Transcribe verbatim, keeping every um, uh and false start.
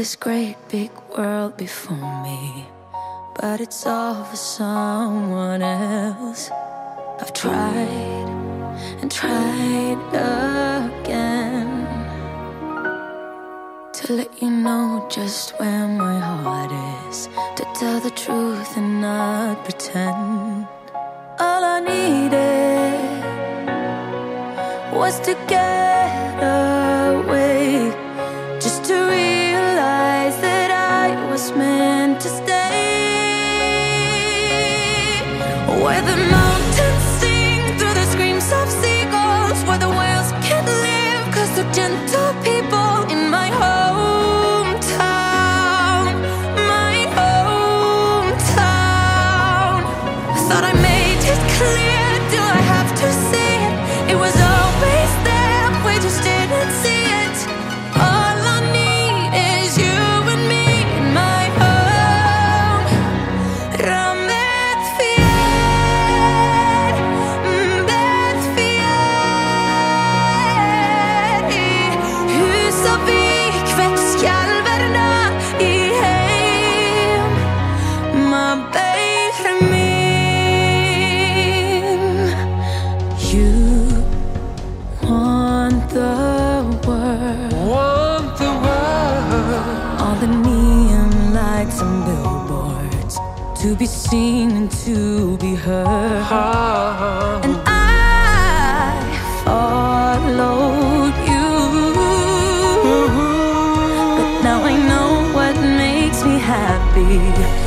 this great big world before me, but it's all for someone else. I've tried and tried again to let you know just where my heart is, to tell the truth and not pretend. All I needed was to get away, just to realize that I was meant to stay. Where the mountains sing through the screams of seagulls, where the whales can't live cause they're gentle people. In my hometown, my hometown. Thought I made it clear, do I have to say it? It was always there, we just didn't see it. All I need is you and me in my home. Rammet fier, bet fier. I hus og vikvett skjalverna I heim. Ma beir min. You want the world, Want the world. all the neon lights and billboards, to be seen and to be heard. Ah. And I followed you, but now I know what makes me happy.